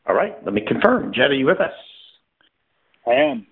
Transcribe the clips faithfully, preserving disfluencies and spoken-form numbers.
All right, let me confirm. Jed, are you with us? I am.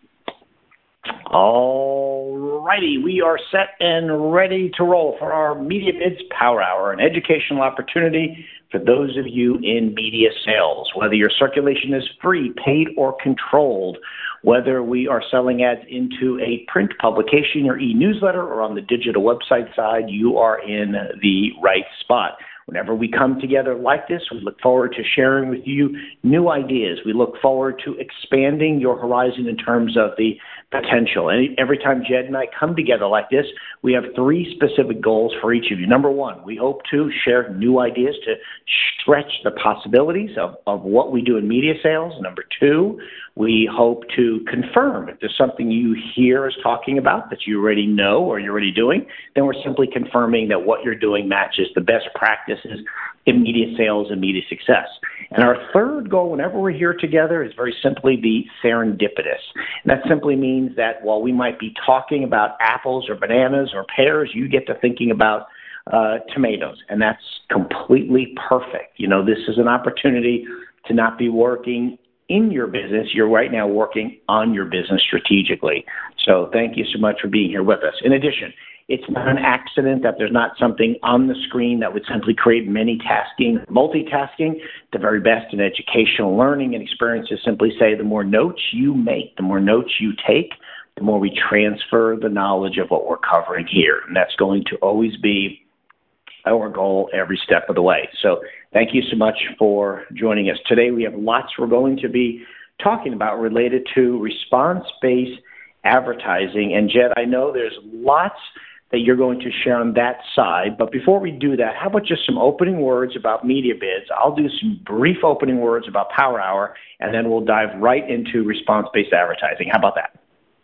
All righty, we are set and ready to roll for our MediaBids Power Hour, an educational opportunity for those of you in media sales. Whether your circulation is free, paid, or controlled, whether we are selling ads into a print publication or e-newsletter or on the digital website side, you are in the right spot. Whenever we come together like this, we look forward to sharing with you new ideas. We look forward to expanding your horizon in terms of the potential. And every time Jed and I come together like this, we have three specific goals for each of you. Number one, we hope to share new ideas to stretch the possibilities of, of what we do in media sales. Number two, we hope to confirm if there's something you hear us talking about that you already know or you're already doing, then we're simply confirming that what you're doing matches the best practices in media sales and media success. And our third goal, whenever we're here together, is very simply the serendipitous. And that simply means that while we might be talking about apples or bananas or pears, you get to thinking about uh, tomatoes. And that's completely perfect. You know, this is an opportunity to not be working in your business. You're right now working on your business strategically. So thank you so much for being here with us. In addition, it's not an accident that there's not something on the screen that would simply create many tasking, multitasking. The very best in educational learning and experiences simply say the more notes you make, the more notes you take, the more we transfer the knowledge of what we're covering here. And that's going to always be our goal every step of the way. So thank you so much for joining us. Today we have lots we're going to be talking about related to response-based advertising. And Jed, I know there's lots that you're going to share on that side. But before we do that, how about just some opening words about MediaBids? I'll do some brief opening words about Power Hour, and then we'll dive right into response-based advertising. How about that?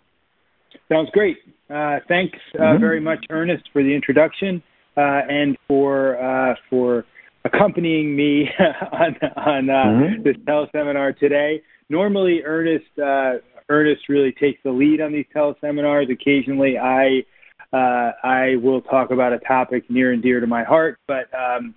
Sounds great. Uh, thanks uh, mm-hmm. very much, Ernest, for the introduction uh, and for uh, for accompanying me on, on uh, mm-hmm. this teleseminar today. Normally, Ernest uh, Ernest really takes the lead on these teleseminars. Occasionally, I Uh, I will talk about a topic near and dear to my heart, but um,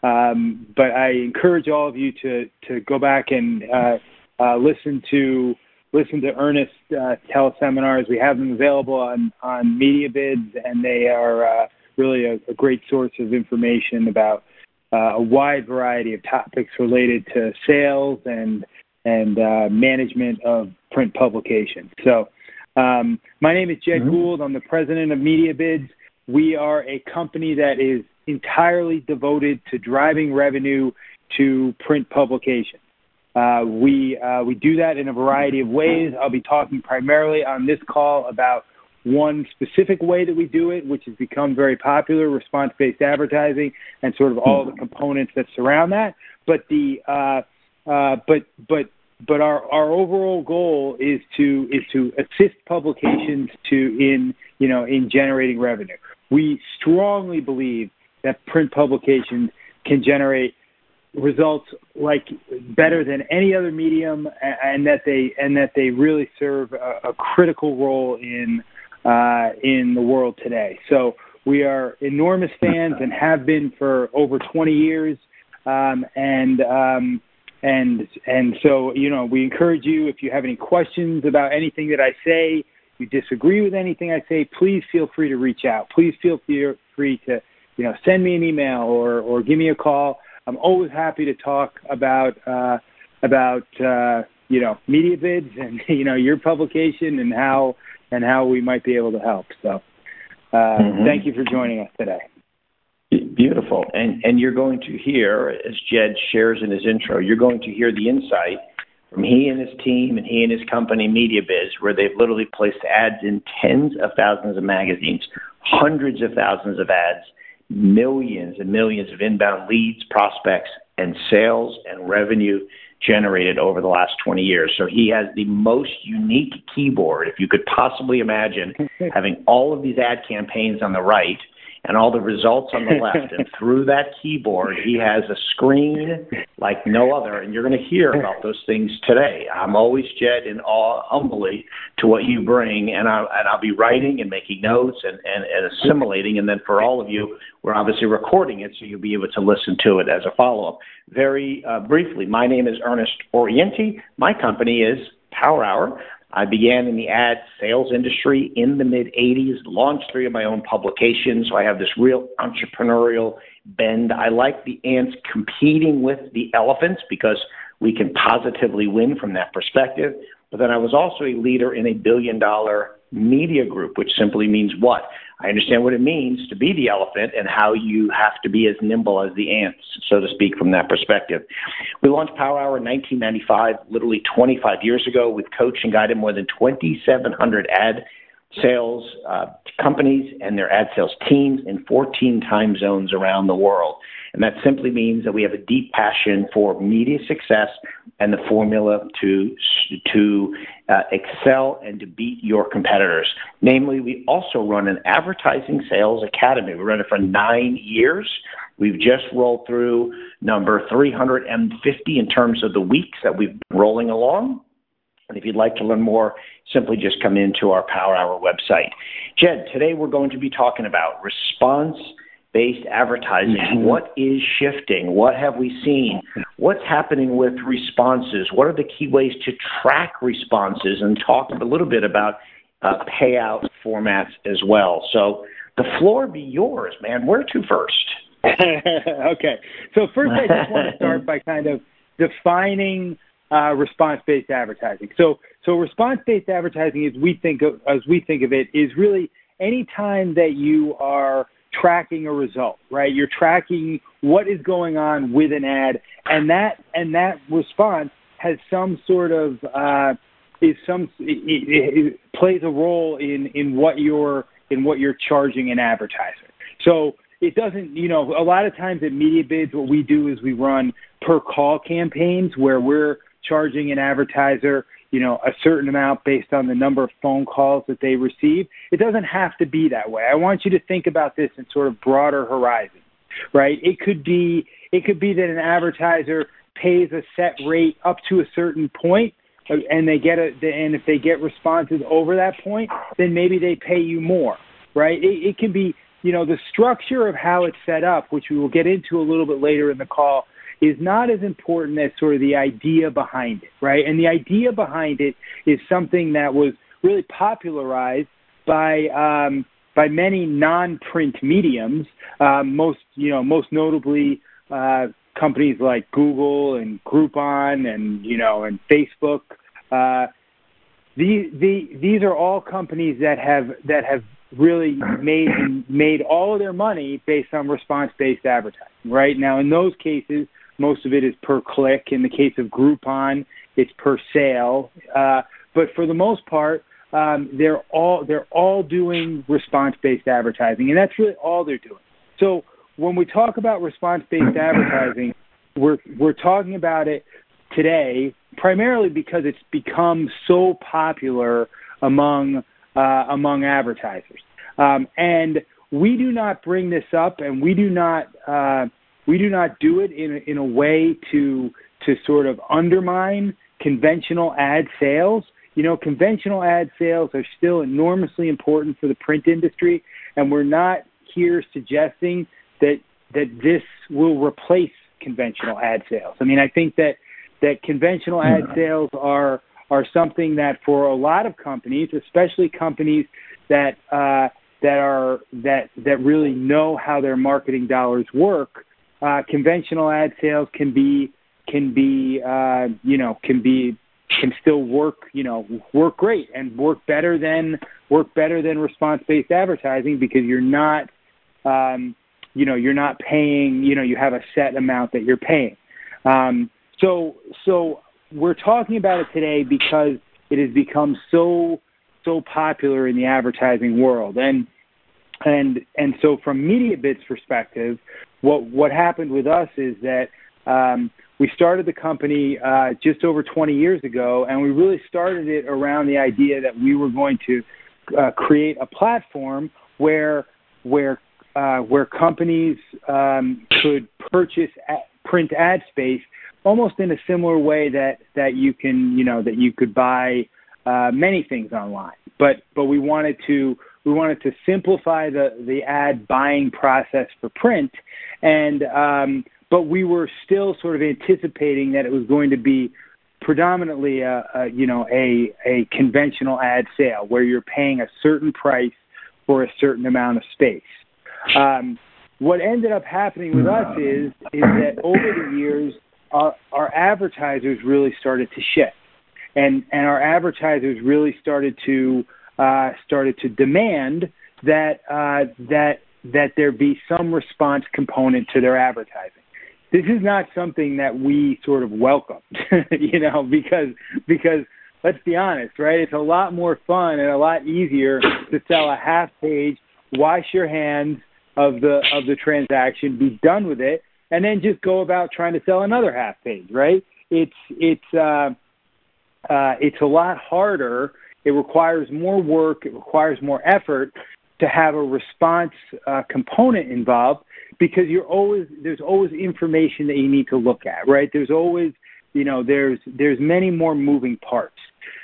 um, but I encourage all of you to to go back and uh, uh, listen to listen to Ernest's uh, teleseminars. We have them available on on MediaBids, and they are uh, really a, a great source of information about uh, a wide variety of topics related to sales and and uh, management of print publications. So. Um, my name is Jed mm-hmm. Gould. I'm the president of MediaBids. We are a company that is entirely devoted to driving revenue to print publications. Uh, we uh, we do that in a variety of ways. I'll be talking primarily on this call about one specific way that we do it, which has become very popular, response-based advertising, and sort of all the components that surround that. But the uh, uh, but but But our, our overall goal is to is to assist publications to in you know in generating revenue. We strongly believe that print publications can generate results like better than any other medium, and, and that they and that they really serve a, a critical role in uh, in the world today. So we are enormous fans and have been for over twenty years, um, and. Um, And and so, you know, we encourage you, if you have any questions about anything that I say, you disagree with anything I say, please feel free to reach out. Please feel free to, you know, send me an email or, or give me a call. I'm always happy to talk about, uh, about uh, you know, MediaBids and, you know, your publication and how and how we might be able to help. So uh, mm-hmm. thank you for joining us today. Beautiful. And and you're going to hear, as Jed shares in his intro, you're going to hear the insight from he and his team and he and his company, MediaBids, where they've literally placed ads in tens of thousands of magazines, hundreds of thousands of ads, millions and millions of inbound leads, prospects, and sales and revenue generated over the last twenty years. So he has the most unique keyboard, if you could possibly imagine, having all of these ad campaigns on the right and all the results on the left. And through that keyboard, he has a screen like no other. And you're going to hear about those things today. I'm always, Jed, in awe, humbly, to what you bring. And, I, and I'll be writing and making notes and, and, and assimilating. And then for all of you, we're obviously recording it, so you'll be able to listen to it as a follow-up. Very uh, briefly, my name is Ernest Orienti. My company is Power Hour. I began in the ad sales industry in the mid-eighties, launched three of my own publications, so I have this real entrepreneurial bend. I like the ants competing with the elephants because we can positively win from that perspective. But then I was also a leader in a billion-dollar media group, which simply means what? I understand what it means to be the elephant and how you have to be as nimble as the ants, so to speak, from that perspective. We launched Power Hour in nineteen ninety-five, literally twenty-five years ago. We've coached and guided more than twenty-seven hundred ad sales uh, companies and their ad sales teams in fourteen time zones around the world. And that simply means that we have a deep passion for media success and the formula to to uh, excel and to beat your competitors. Namely, we also run an advertising sales academy. We run it for nine years. We've just rolled through number three hundred fifty in terms of the weeks that we've been rolling along. And if you'd like to learn more, simply just come into our Power Hour website. Jed, today we're going to be talking about response based advertising. Mm-hmm. What is shifting? What have we seen? What's happening with responses? What are the key ways to track responses? And talk a little bit about uh, payout formats as well. So the floor be yours, man. Where to first? Okay. So first I just want to start by kind of defining uh, response-based advertising. So so response-based advertising, as we think of, as we think of it, is really any time that you are tracking a result, right? You're tracking what is going on with an ad, and that and that response has some sort of uh, is some it, it, it plays a role in in what you're in what you're charging an advertiser. So it doesn't, you know, a lot of times at MediaBids, what we do is we run per call campaigns where we're charging an advertiser, you know, a certain amount based on the number of phone calls that they receive. It doesn't have to be that way. I want you to think about this in sort of broader horizons, right? It could be, it could be that an advertiser pays a set rate up to a certain point, and they get a, and if they get responses over that point, then maybe they pay you more, right? It, it can be, you know, the structure of how it's set up, which we will get into a little bit later in the call, is not as important as sort of the idea behind it, right? And the idea behind it is something that was really popularized by um, by many non-print mediums, um, most you know most notably uh, companies like Google and Groupon and you know and Facebook. Uh, these the, these are all companies that have that have really made made all of their money based on response-based advertising, right? Now, in those cases, most of it is per click. In the case of Groupon, it's per sale. Uh, but for the most part, um, they're all they're all doing response-based advertising, and that's really all they're doing. So when we talk about response-based advertising, we're we're talking about it today primarily because it's become so popular among uh, among advertisers, um, and we do not bring this up, and we do not. Uh, We do not do it in a, in a way to to sort of undermine conventional ad sales. You know, conventional ad sales are still enormously important for the print industry, and we're not here suggesting that that this will replace conventional ad sales. I mean, I think that that conventional ad sales are are something that for a lot of companies, especially companies that uh, that are that that really know how their marketing dollars work. Uh, conventional ad sales can be can be uh, you know can be can still work you know work great and work better than work better than response-based advertising because you're not um, you know you're not paying you know you have a set amount that you're paying. Um, so so we're talking about it today because it has become so so popular in the advertising world. And and and so from MediaBids' perspective, what what happened with us is that um, we started the company uh, just over twenty years ago, and we really started it around the idea that we were going to uh, create a platform where where uh, where companies um, could purchase ad, print ad space almost in a similar way that, that you can, you know, that you could buy uh, many things online. But but we wanted to we wanted to simplify the, the ad buying process for print, and um, but we were still sort of anticipating that it was going to be predominantly a, a you know a a conventional ad sale where you're paying a certain price for a certain amount of space. Um, what ended up happening with us is is that over the years our, our advertisers really started to shift, and and our advertisers really started to uh, started to demand that uh, that that there be some response component to their advertising. This is not something that we sort of welcomed, you know, because because let's be honest, right? It's a lot more fun and a lot easier to sell a half page, wash your hands of the of the transaction, be done with it, and then just go about trying to sell another half page, right? It's it's uh, uh, it's a lot harder. It requires more work. It requires more effort to have a response uh, component involved, because you're always there's always information that you need to look at, right? There's always, you know, there's there's many more moving parts.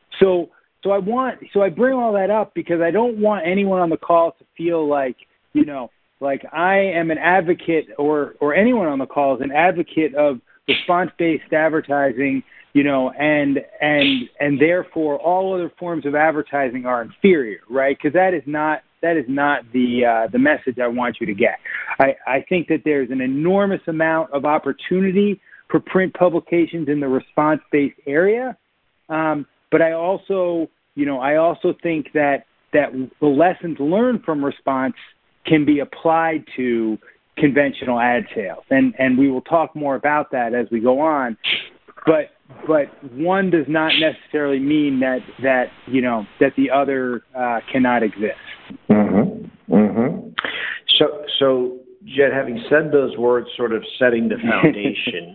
So so I want so I bring all that up because I don't want anyone on the call to feel like, you know, like I am an advocate, or or anyone on the call is an advocate of response-based advertising, you know, and and and therefore all other forms of advertising are inferior, right? Because that is not that is not the uh, the message I want you to get. I, I think that there's an enormous amount of opportunity for print publications in the response-based area, um, but I also, you know, I also think that that the lessons learned from response can be applied to conventional ad sales, and and we will talk more about that as we go on. But but one does not necessarily mean that that you know that the other uh, cannot exist. Mm-hmm. Mm-hmm. So so Jed, having said those words, sort of setting the foundation.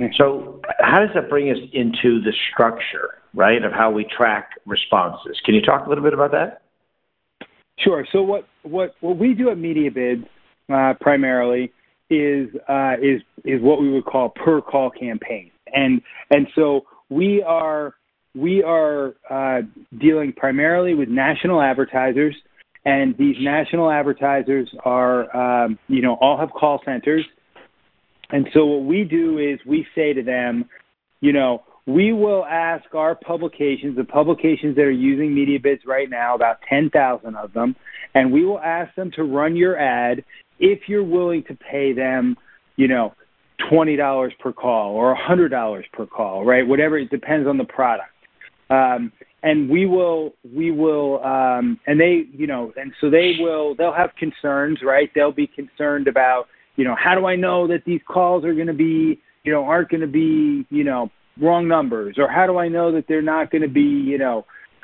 So how does that bring us into the structure, right, of how we track responses? Can you talk a little bit about that? Sure. So what what what we do at MediaBids uh, primarily is uh, is is what we would call per call campaigns. And and so we are we are uh, dealing primarily with national advertisers, and these national advertisers are um, you know all have call centers. And so what we do is we say to them, you know, we will ask our publications, the publications that are using MediaBids right now, about ten thousand of them, and we will ask them to run your ad if you're willing to pay them, you know, twenty dollars per call or one hundred dollars per call, right? Whatever, it depends on the product. Um, and we will, we will, um, and they, you know, and so they will, they'll have concerns, right? They'll be concerned about, you know, how do I know that these calls are going to be, you know, aren't going to be, you know, wrong numbers, or how do I know that they're not going to be, you know,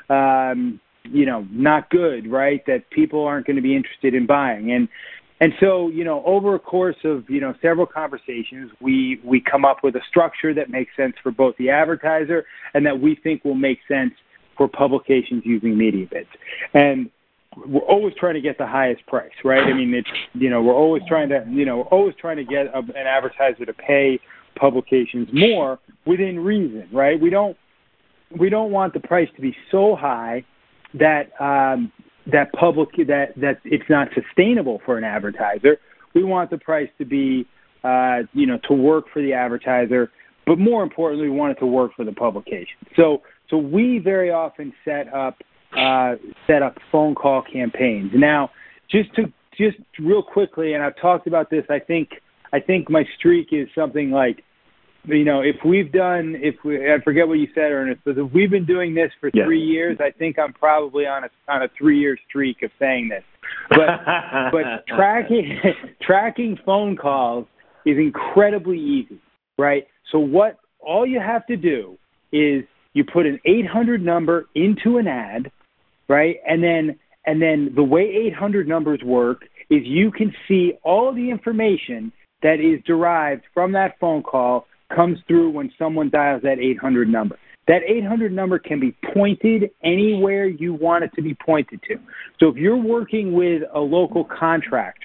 um, you know, not good, right? That people aren't going to be interested in buying. And, and so, you know, over a course of, you know, several conversations, we, we come up with a structure that makes sense for both the advertiser and that we think will make sense for publications using MediaBids. And we're always trying to get the highest price, right? I mean, it's, you know, we're always trying to, you know, we're always trying to get a, an advertiser to pay publications more within reason, right? We don't, we don't want the price to be so high that, um, that public, that, that it's not sustainable for an advertiser. We want the price to be, uh, you know, to work for the advertiser, but more importantly, we want it to work for the publication. So, so we very often set up, uh, set up phone call campaigns. Now, just to, just real quickly, and I've talked about this, I think, I think my streak is something like, you know, if we've done, if we, I forget what you said, Ernest, but if we've been doing this for yeah. three years, I think I'm probably on a on a three-year streak of saying this. But but tracking tracking phone calls is incredibly easy, right? So what all you have to do is you put an eight hundred number into an ad, right? And then and then the way eight hundred numbers work is you can see all the information that is derived from that phone call comes through when someone dials that eight hundred number. That eight hundred number can be pointed anywhere you want it to be pointed to. So if you're working with a local contractor,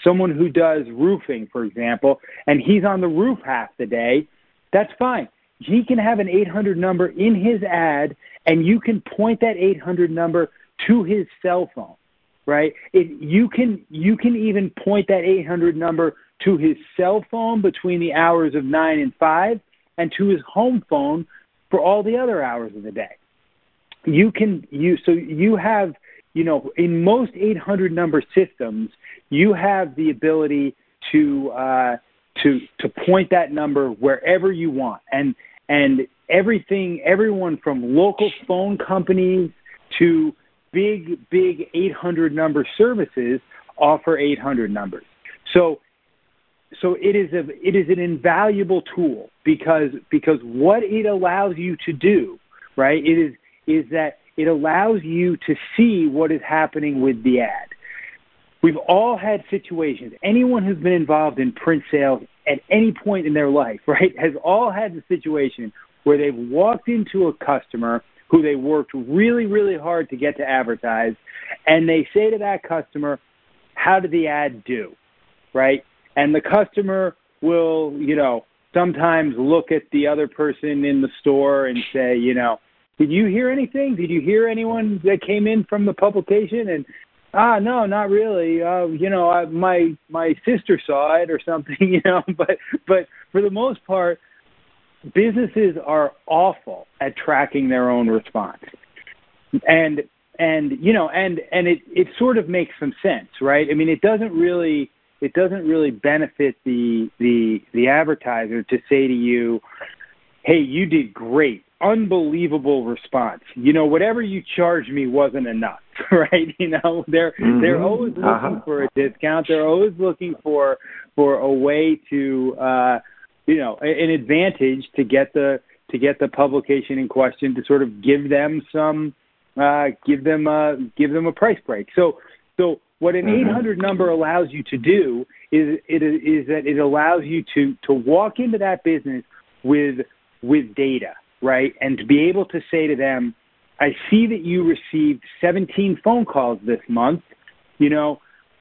someone who does roofing, for example, and he's on the roof half the day, that's fine. He can have an eight hundred number in his ad, and you can point that eight hundred number to his cell phone, right? It, you can you can even point that eight hundred number to his cell phone between the hours of nine and five, and to his home phone for all the other hours of the day. You can you so you have, you know, in most eight hundred number systems, you have the ability to uh, to to point that number wherever you want, and and everything, everyone from local phone companies to big big eight hundred number services offer eight hundred numbers. So so it is a it is an invaluable tool because because what it allows you to do, right? It is is that it allows you to see what is happening with the ad. We've all had situations. Anyone who's been involved in print sales at any point in their life, right, has all had the situation where they've walked into a customer who they worked really, really hard to get to advertise, and they say to that customer, how did the ad do, right? And the customer will, you know, sometimes look at the other person in the store and say, you know, did you hear anything? Did you hear anyone that came in from the publication? And, ah, no, not really. Uh, you know, I, my my sister saw it or something, you know. But but for the most part, businesses are awful at tracking their own response. And, and you know, and, and it, it sort of makes some sense, right? I mean, it doesn't really it doesn't really benefit the the the advertiser to say to you, hey, you did great. Unbelievable response. You know, whatever you charged me wasn't enough, right? You know, they're mm-hmm. they're always looking uh-huh. for a discount. They're always looking for for a way to, uh, you know, an advantage to get the to get the publication in question to sort of give them some, uh, give them a give them a price break. So so what an mm-hmm. eight hundred number allows you to do is it is that it allows you to to walk into that business with with data. Right, and to be able to say to them, I see that you received seventeen phone calls this month. You know,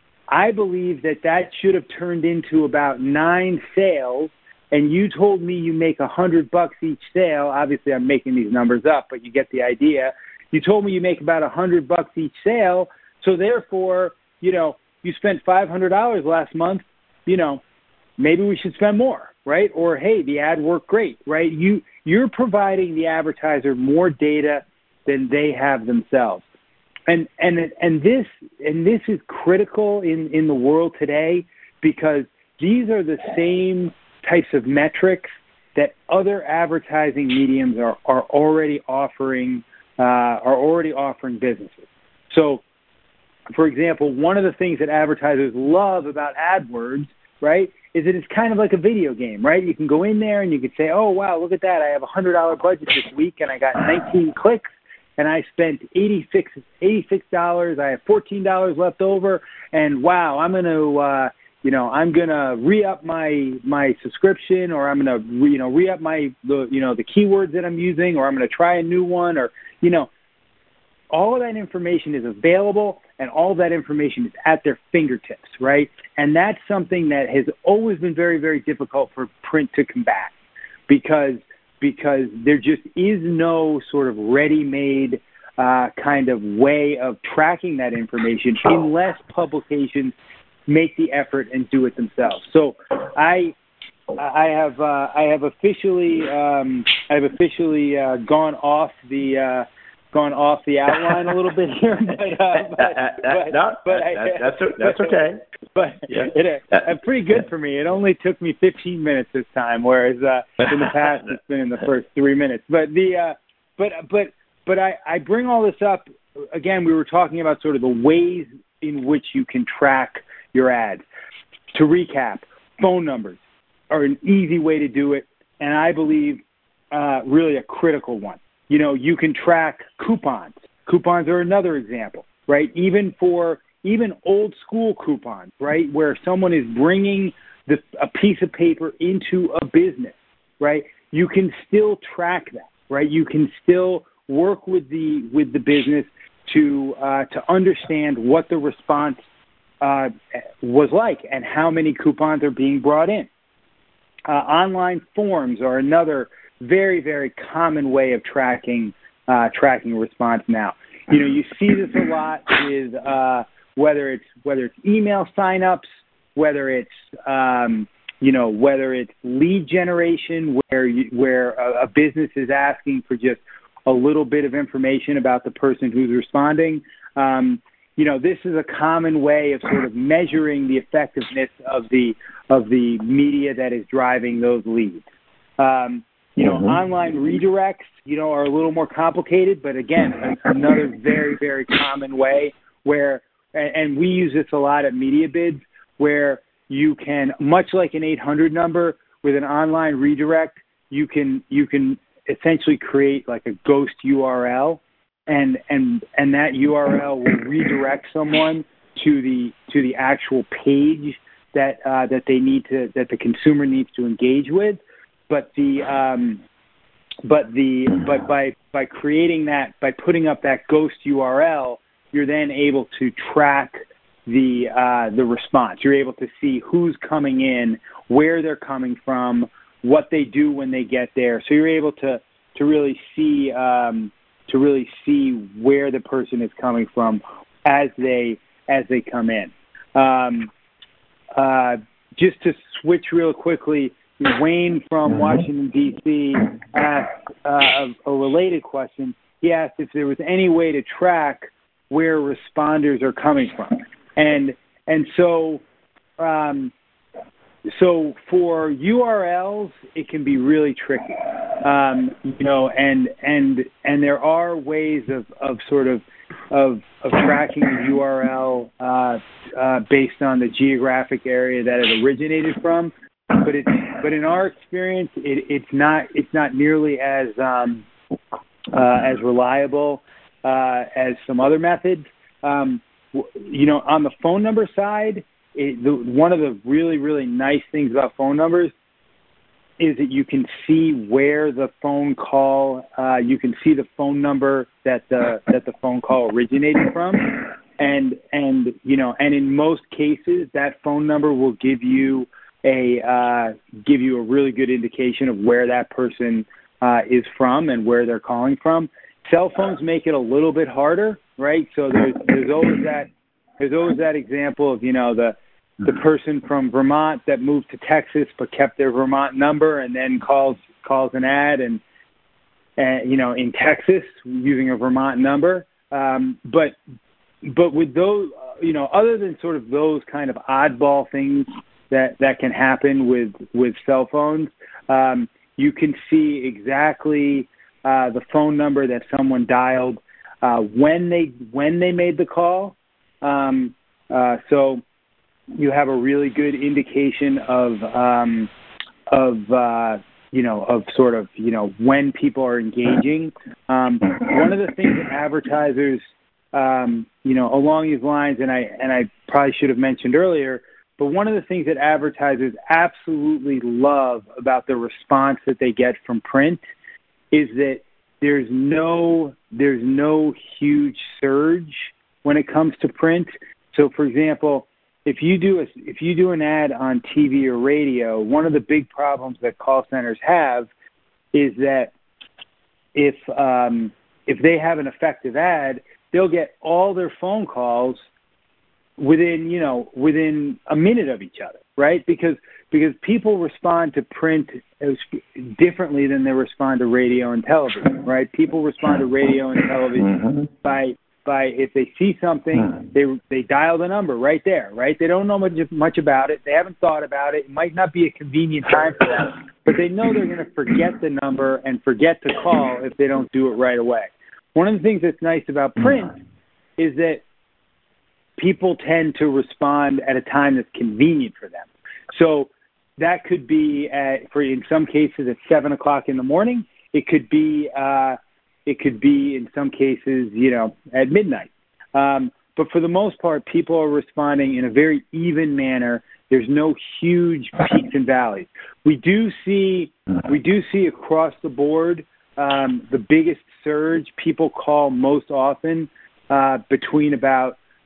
I believe that that should have turned into about nine sales, and you told me you make a hundred bucks each sale. Obviously, I'm making these numbers up, but you get the idea. You told me you make about a hundred bucks each sale, so therefore, you know, you spent five hundred dollars last month. You know, maybe we should spend more. Right? Or, hey, the ad worked great, right? You, you're providing the advertiser more data than they have themselves. And, and, and this, and this is critical in, in the world today because these are the same types of metrics that other advertising mediums are, are already offering, uh, are already offering businesses. So, for example, one of the things that advertisers love about AdWords, right, is that it's kind of like a video game, right? You can go in there and you could say, oh, wow, look at that. I have a one hundred dollars budget this week, and I got nineteen clicks, and I spent eighty-six dollars. I have fourteen dollars left over, and, wow, I'm going to, uh, you know, I'm going to re-up my my subscription, or I'm going to, you know, re-up my, the you know, the keywords that I'm using, or I'm going to try a new one, or, you know, all of that information is available, and all of that information is at their fingertips, right? And that's something that has always been very, very difficult for print to combat because because there just is no sort of ready-made uh, kind of way of tracking that information unless publications make the effort and do it themselves. So I I have uh, I have officially um, I have officially uh, gone off the uh, gone off the outline a little bit here, but, uh, but, but, no, but that, I, that's that's okay. But yeah. it, it's pretty good for me. It only took me fifteen minutes this time, whereas uh, in the past it's been in the first three minutes. But the uh, but but but I, I bring all this up again. We were talking about sort of the ways in which you can track your ads. To recap, phone numbers are an easy way to do it, and I believe uh, really a critical one. You know, you can track coupons. Coupons are another example, right? Even for even old school coupons, right, where someone is bringing the, a piece of paper into a business, right? You can still track that, right? You can still work with the with the business to uh, to understand what the response uh, was like and how many coupons are being brought in. Uh, online forms are another very, very common way of tracking uh, tracking response now. You know, you see this a lot with uh, whether it's whether it's email signups, whether it's um, you know whether it's lead generation, where you, where a, a business is asking for just a little bit of information about the person who's responding. Um, you know, this is a common way of sort of measuring the effectiveness of the of the media that is driving those leads. Um, you know, mm-hmm. online redirects, you know, are a little more complicated, but again, another very, very common way where, and we use this a lot at MediaBids, where you can, much like an eight hundred number with an online redirect, you can you can essentially create like a ghost U R L, and and and that U R L will redirect someone to the to the actual page that uh, that they need to that the consumer needs to engage with. But the um, but the but by by creating that, by putting up that ghost U R L, you're then able to track the uh, the response. You're able to see who's coming in, where they're coming from, what they do when they get there. So you're able to to really see um, to really see where the person is coming from as they as they come in. Um, uh, just to switch real quickly, Wayne from Washington, D C asked uh, a, a related question. He asked if there was any way to track where responders are coming from. And and so um, so for U R Ls, it can be really tricky. Um, you know, and and and there are ways of, of sort of of of tracking a U R L uh, uh, based on the geographic area that it originated from. But it's but in our experience, it, it's not it's not nearly as um, uh, as reliable uh, as some other methods. Um, you know, on the phone number side, it, the, one of the really really nice things about phone numbers is that you can see where the phone call uh, you can see the phone number that the that the phone call originated from, and and you know, and in most cases, that phone number will give you a uh, give you a really good indication of where that person uh, is from and where they're calling from. Cell phones make it a little bit harder, right? So there's there's always that there's always that example of, you know, the the person from Vermont that moved to Texas but kept their Vermont number and then calls calls an ad and and you know in Texas using a Vermont number. Um, but but with those, you know, other than sort of those kind of oddball things that that can happen with with cell phones, um, you can see exactly uh, the phone number that someone dialed uh, when they when they made the call. Um, uh, so you have a really good indication of um, of uh, you know of sort of you know when people are engaging. Um, one of the things that advertisers um, you know along these lines, and I and I probably should have mentioned earlier. But one of the things that advertisers absolutely love about the response that they get from print is that there's no there's no huge surge when it comes to print. So, for example, if you do a, if you do an ad on T V or radio, one of the big problems that call centers have is that if um, if they have an effective ad, they'll get all their phone calls within, you know, within a minute of each other, right? Because because people respond to print as differently than they respond to radio and television, right? People respond to radio and television by by if they see something, they they dial the number right there, right? They don't know much much about it. They haven't thought about it. It might not be a convenient time for them, but they know they're going to forget the number and forget to call if they don't do it right away. One of the things that's nice about print is that people tend to respond at a time that's convenient for them. So that could be at, for in some cases at seven o'clock in the morning. It could be uh, it could be in some cases, you know, at midnight. Um, but for the most part, people are responding in a very even manner. There's no huge peaks and valleys. We do see we do see across the board um, the biggest surge. People call most often uh, between about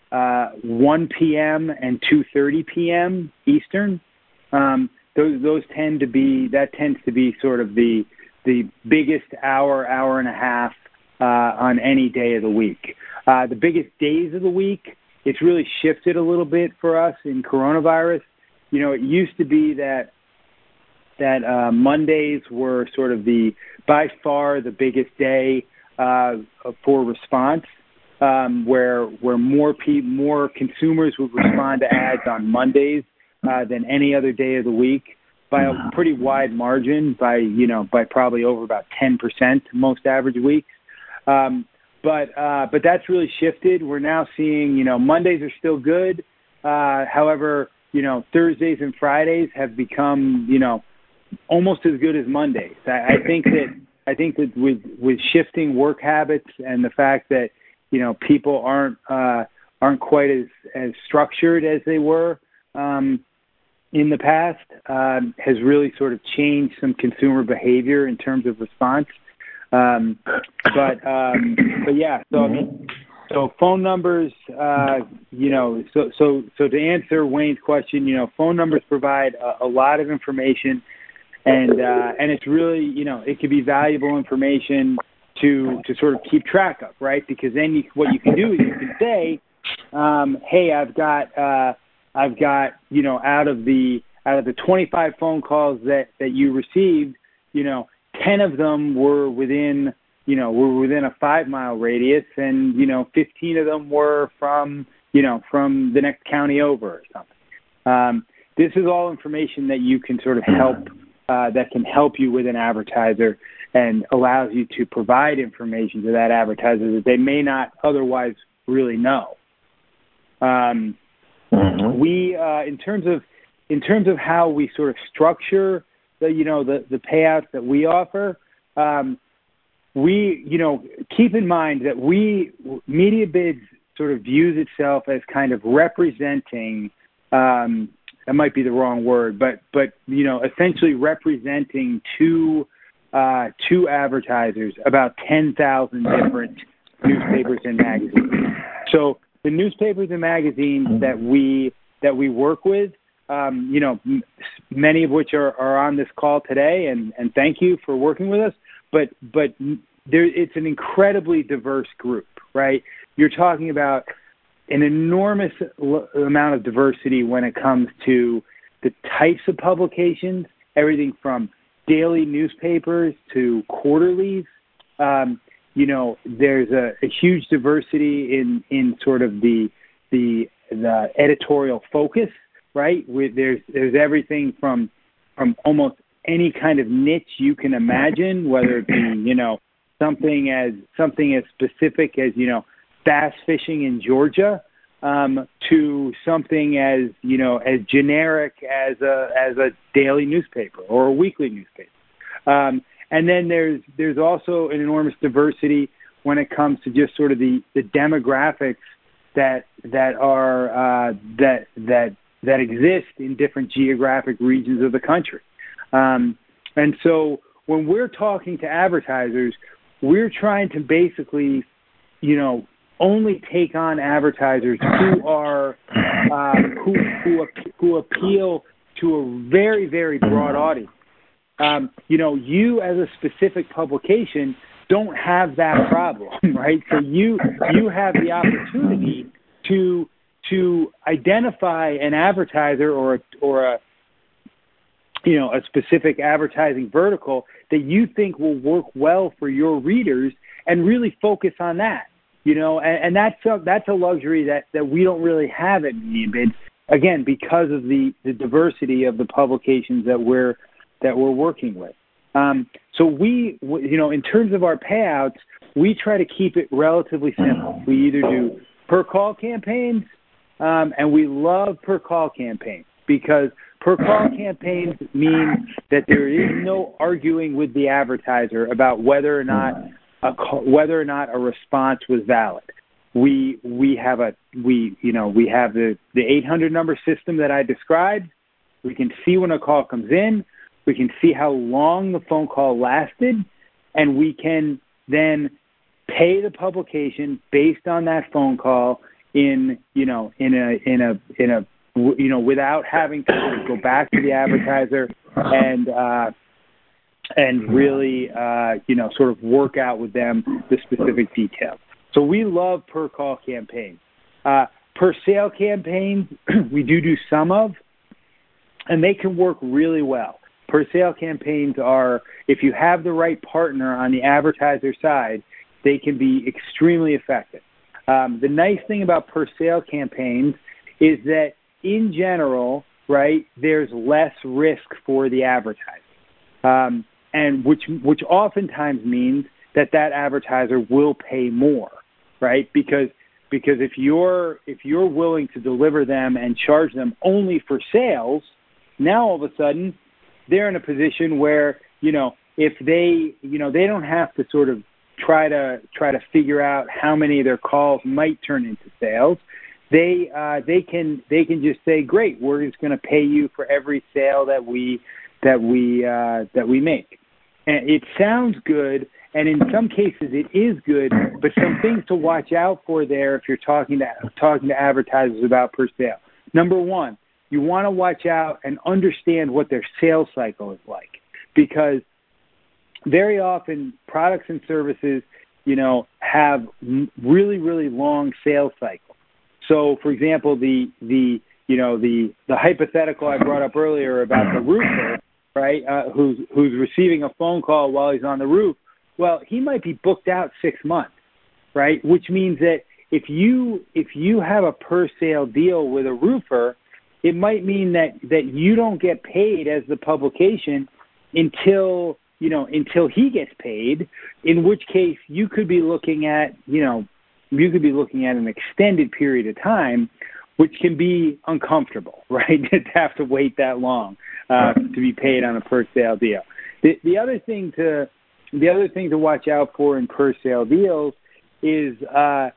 uh, one p.m. and two thirty p.m. Eastern. Um, those those tend to be that tends to be sort of the the biggest hour, hour and a half uh, on any day of the week. Uh, the biggest days of the week, it's really shifted a little bit for us in coronavirus. You know, it used to be that that uh, Mondays were sort of the by far the biggest day uh, for response, um, where where more pe- more consumers would respond to ads on Mondays uh, than any other day of the week by a pretty wide margin, by you know by probably over about ten percent most average weeks. Um, but uh, but that's really shifted. We're now seeing you know Mondays are still good. Uh, however, you know Thursdays and Fridays have become you know almost as good as Mondays. I, I think that I think that with with shifting work habits and the fact that you know people aren't uh, aren't quite as, as structured as they were um, in the past um, has really sort of changed some consumer behavior in terms of response. Um, but um, but yeah, so I mean, so phone numbers, uh, you know, so so so to answer Wayne's question, you know, phone numbers provide a, a lot of information. And uh, and it's really, you know, it could be valuable information to to sort of keep track of, right? Because then you, what you can do is you can say, um, hey, I've got uh, I've got you know out of the out of the twenty-five phone calls that, that you received, you know, ten of them were within you know were within a five mile radius, and you know, fifteen of them were from you know from the next county over or something. Um, this is all information that you can sort of help. Uh, that can help you with an advertiser and allows you to provide information to that advertiser that they may not otherwise really know. Um, mm-hmm. We, uh, in terms of in terms of how we sort of structure the you know the, the payouts that we offer, um, we you know keep in mind that we MediaBids sort of views itself as kind of representing. Um, That might be the wrong word, but but you know, essentially representing two uh, two advertisers, about ten thousand different newspapers and magazines. So the newspapers and magazines that we that we work with, um, you know, m- many of which are, are on this call today, and, and thank you for working with us. But but there, it's an incredibly diverse group, right? You're talking about an enormous l- amount of diversity when it comes to the types of publications, everything from daily newspapers to quarterlies. Um, you know, there's a, a huge diversity in, in sort of the, the the editorial focus, right? Where there's there's everything from from almost any kind of niche you can imagine, whether it be you know something as something as specific as you know. bass fishing in Georgia, um, to something as you know as generic as a as a daily newspaper or a weekly newspaper, um, and then there's there's also an enormous diversity when it comes to just sort of the, the demographics that that are uh, that that that exist in different geographic regions of the country, um, and so when we're talking to advertisers, we're trying to basically, you know. only take on advertisers who are uh, who who who appeal to a very very broad audience. Um, you know, you as a specific publication don't have that problem, right? So you you have the opportunity to to identify an advertiser or or a you know a specific advertising vertical that you think will work well for your readers, and really focus on that. You know, and, and that's a, that's a luxury that, that we don't really have at MediaBids, again, because of the, the diversity of the publications that we're that we're working with. Um, so we, you know, in terms of our payouts, we try to keep it relatively simple. We either do per call campaigns, um, and we love per call campaigns because per call campaigns mean that there is no arguing with the advertiser about whether or not. A call, whether or not a response was valid. We we have a we you know we have the, the eight hundred number system that I described. We can see when a call comes in. We can see how long the phone call lasted, and we can then pay the publication based on that phone call in, you know, in a, in a, in a, you know, without having to sort of go back to the advertiser and, uh, and really, uh, you know, sort of work out with them the specific details. So we love per call campaigns. Uh, per sale campaigns, we do do some of, and they can work really well. Per sale campaigns are, if you have the right partner on the advertiser side, they can be extremely effective. Um, the nice thing about per sale campaigns is that in general, right, there's less risk for the advertiser, um, and which which oftentimes means that that advertiser will pay more, right? Because because if you're if you're willing to deliver them and charge them only for sales, now all of a sudden they're in a position where, you know, if they you know they don't have to sort of try to try to figure out how many of their calls might turn into sales. They uh, they can they can just say, great, we're just going to pay you for every sale that we that we uh, that we make. And it sounds good, and in some cases it is good. But some things to watch out for there if you're talking to talking to advertisers about per sale. Number one, you want to watch out and understand what their sales cycle is like, because very often products and services, you know, have really really long sales cycles. So, for example, the the you know the the hypothetical I brought up earlier about the roofer, right? Uh, who's who's receiving a phone call while he's on the roof. Well, he might be booked out six months, right? Which means that if you if you have a per sale deal with a roofer, it might mean that that you don't get paid as the publication until you know until he gets paid. In which case, you could be looking at you know. you could be looking at an extended period of time, which can be uncomfortable, right? To have to wait that long uh, to be paid on a per sale deal. The, the other thing to the other thing to watch out for in per sale deals is uh,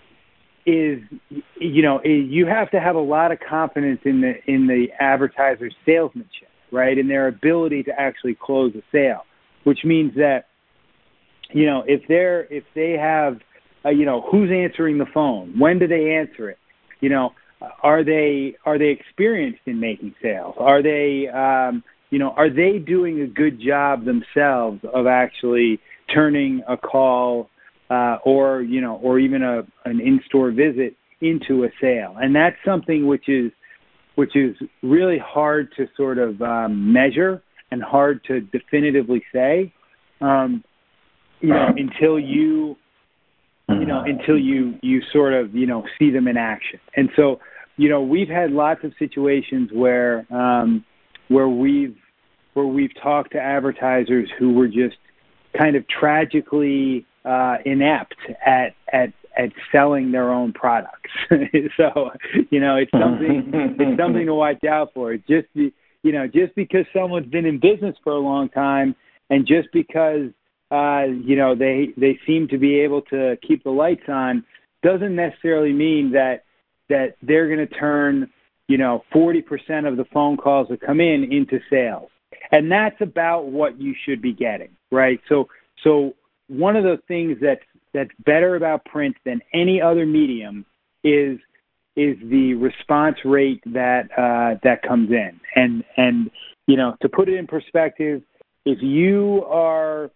is you know you have to have a lot of confidence in the in the advertiser's salesmanship, right, and their ability to actually close a sale, which means that you know if they're if they have Uh, you know, who's answering the phone? When do they answer it? You know, are they are they experienced in making sales? Are they, um, you know, are they doing a good job themselves of actually turning a call uh, or you know, or even a an in-store visit into a sale? And that's something which is which is really hard to sort of um, measure and hard to definitively say, um, you know, until you. you know, until you, you sort of, you know, see them in action. And so, you know, we've had lots of situations where, um, where we've, where we've talked to advertisers who were just kind of tragically uh, inept at, at, at selling their own products. So, you know, it's something, it's something to watch out for. Just, you know, just because someone's been in business for a long time and just because, Uh, you know, they they seem to be able to keep the lights on, doesn't necessarily mean that that they're going to turn, you know, forty percent of the phone calls that come in into sales. And that's about what you should be getting, right? So so one of the things that's, that's better about print than any other medium is is the response rate that uh, that comes in. And, and, you know, to put it in perspective, if you are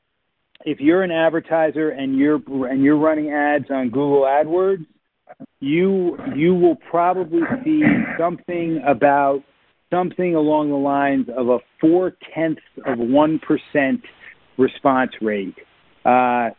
If you're an advertiser and you're and you're running ads on Google AdWords, you you will probably see something about something along the lines of a four tenths of one percent response rate uh,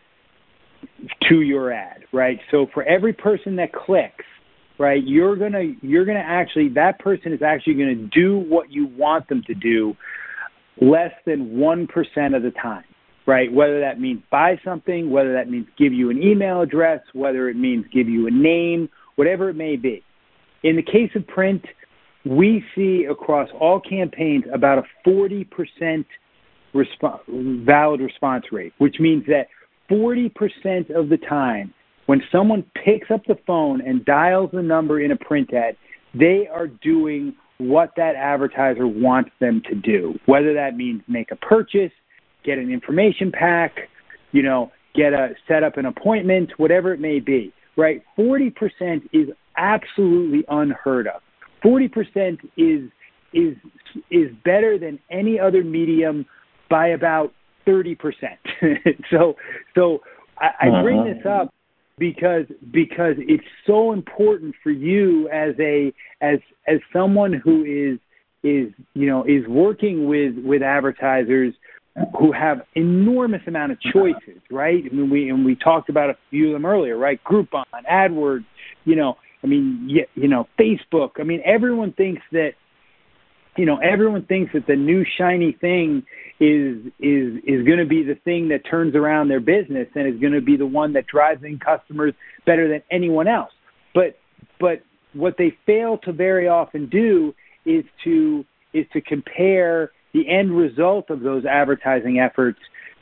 to your ad, right? So for every person that clicks, right, you're gonna you're gonna actually that person is actually gonna do what you want them to do less than one percent of the time. Right, whether that means buy something, whether that means give you an email address, whether it means give you a name, whatever it may be. In the case of print, we see across all campaigns about a forty percent resp- valid response rate, which means that forty percent of the time when someone picks up the phone and dials the number in a print ad, they are doing what that advertiser wants them to do, whether that means make a purchase, get an information pack, you know, get a set up an appointment, whatever it may be, right? forty percent is absolutely unheard of. forty percent is is is better than any other medium by about thirty percent. so so I, I bring this up because because it's so important for you as a as as someone who is is you know is working with with advertisers who have enormous amount of choices, right? I mean, we and we talked about a few of them earlier, right? Groupon, AdWords, you know, I mean, you, you know, Facebook. I mean, everyone thinks that, you know, everyone thinks that the new shiny thing is is is going to be the thing that turns around their business and is going to be the one that drives in customers better than anyone else. But but what they fail to very often do is to is to compare the end result of those advertising efforts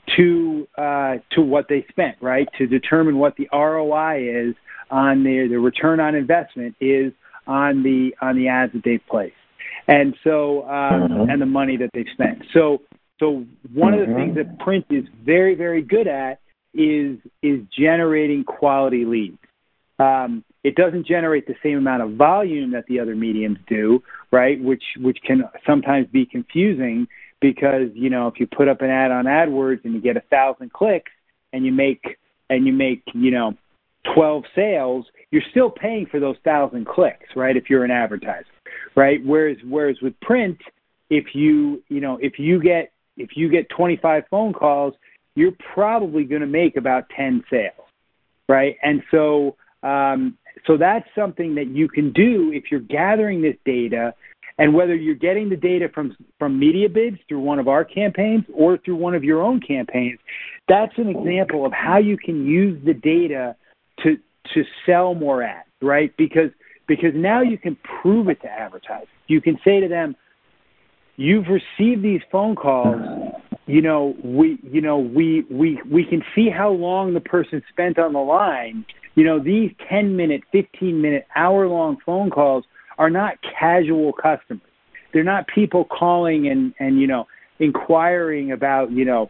to uh, to what they spent, right? To determine what the R O I is on the the return on investment is on the on the ads that they've placed, and so um, mm-hmm. and the money that they've spent. So so one mm-hmm. of the things that print is very very good at is is generating quality leads. Um, it doesn't generate the same amount of volume that the other mediums do, right? Which which can sometimes be confusing because, you know, if you put up an ad on AdWords and you get a thousand clicks and you make and you make, you know, twelve sales, you're still paying for those thousand clicks, right? If you're an advertiser, right? Whereas whereas with print, if you you know if you get if you get twenty-five phone calls, you're probably going to make about ten sales, right? And so um, so that's something that you can do if you're gathering this data, and whether you're getting the data from from MediaBids through one of our campaigns or through one of your own campaigns, that's an example of how you can use the data to to sell more ads, right? Because because now you can prove it to advertisers. You can say to them, you've received these phone calls. You know, we you know we we we can see how long the person spent on the line. You know, these ten minute, fifteen minute, hour long phone calls are not casual customers. They're not people calling and, and you know, inquiring about, you know,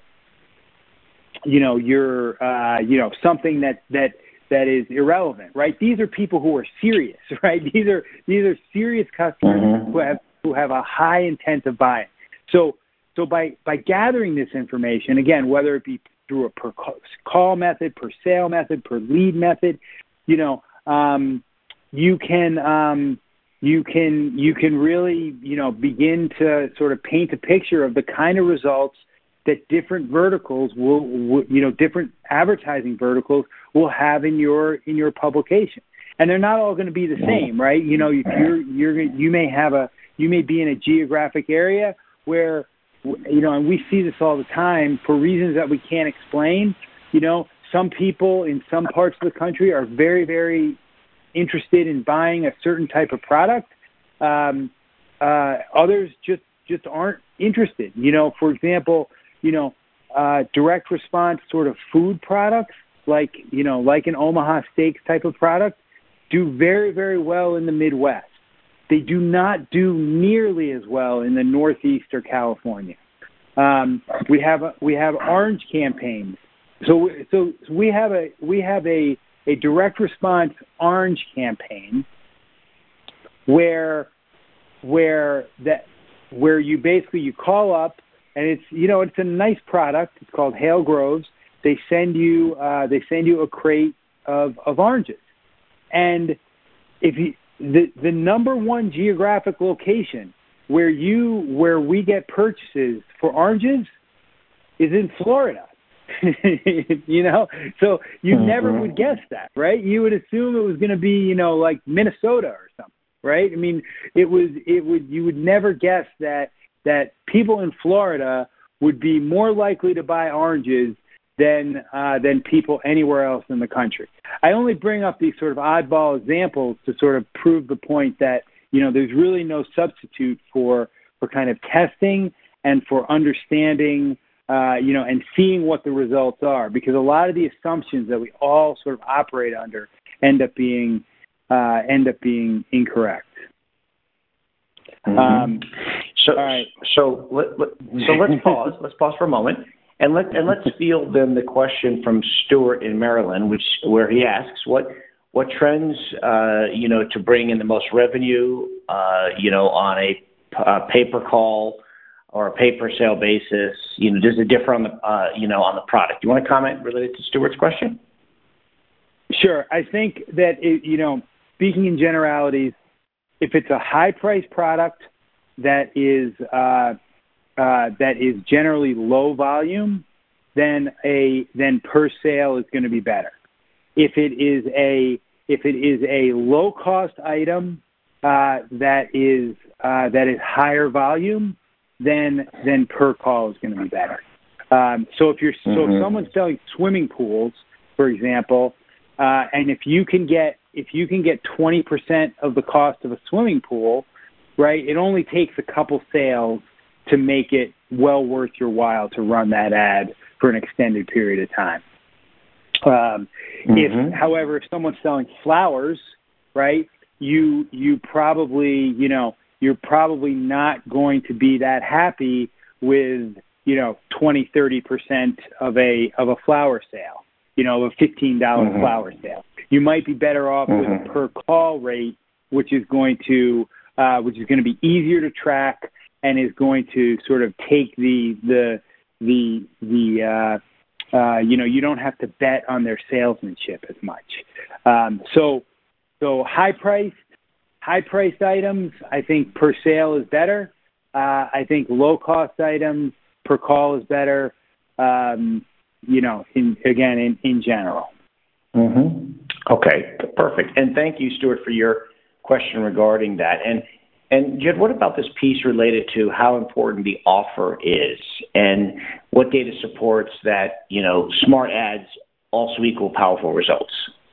you know, your, uh, you know, something that, that, that is irrelevant, right? These are people who are serious, right? These are, these are serious customers mm-hmm. who have, who have a high intent of buying. So, so by, by gathering this information, again, whether it be through a per call method, per sale method, per lead method, you know, um, you can, um, you can you can really, you know, begin to sort of paint a picture of the kind of results that different verticals will, will you know, different advertising verticals will have in your in your publication. And they're not all going to be the same, right? You know, if you're you're you may have a you may be in a geographic area where, you know, and we see this all the time for reasons that we can't explain. You know, some people in some parts of the country are very, very interested in buying a certain type of product. Um, uh, others just, just aren't interested. You know, for example, you know, uh, direct response sort of food products, like, you know, like an Omaha Steaks type of product, do very, very well in the Midwest. They do not do nearly as well in the Northeast or California. Um, we have a, we have orange campaigns. So so we have a we have a a direct response orange campaign where where that where you basically you call up and it's you know it's a nice product. It's called Hale Groves. They send you uh, they send you a crate of, of oranges, and if you the the number one geographic location where you where we get purchases for oranges is in Florida. You know, so you mm-hmm. never would guess that, right? You would assume it was going to be, you know, like Minnesota or something, right? I mean, it was, it would, you would never guess that, that people in Florida would be more likely to buy oranges than, uh, than people anywhere else in the country. I only bring up these sort of oddball examples to sort of prove the point that, you know, there's really no substitute for, for kind of testing and for understanding Uh, you know, and seeing what the results are, because a lot of the assumptions that we all sort of operate under end up being uh, end up being incorrect. Mm-hmm. Um, so, all right. so let, let, so let's pause. Let's pause for a moment, and let and let's field then the question from Stuart in Maryland, which where he asks what what trends, uh, you know, to bring in the most revenue, uh, you know, on a uh, pay-per-call or a pay-per-sale basis? You know, does it differ on the, uh, you know, on the product? Do you want to comment related to Stuart's question? Sure. I think that, it, you know, speaking in generalities, if it's a high-priced product that is uh, uh, that is generally low volume, then a then per sale is going to be better. If it is a if it is a low-cost item uh, that is uh, that is higher volume, then then per call is going to be better. Um, so if you're mm-hmm. so if someone's selling swimming pools, for example, uh, and if you can get if you can get twenty percent of the cost of a swimming pool, right? It only takes a couple sales to make it well worth your while to run that ad for an extended period of time. Um, mm-hmm. If, however, if someone's selling flowers, right, you you probably you know you're probably not going to be that happy with you know twenty, thirty percent of a of a flower sale, you know, a fifteen dollar mm-hmm. flower sale. You might be better off mm-hmm. with a per call rate, which is going to uh, which is going to be easier to track and is going to sort of take the the the the uh, uh, you know you don't have to bet on their salesmanship as much. Um, so so high priced high priced items, I think per sale is better. Uh, I think low cost items per call is better. Um, you know, in, again in, in general. Mm-hmm. Okay, perfect. And thank you, Stuart, for your question regarding that. And and Jed, what about this piece related to how important the offer is, and what data supports that, you know, smart ads also equal powerful results?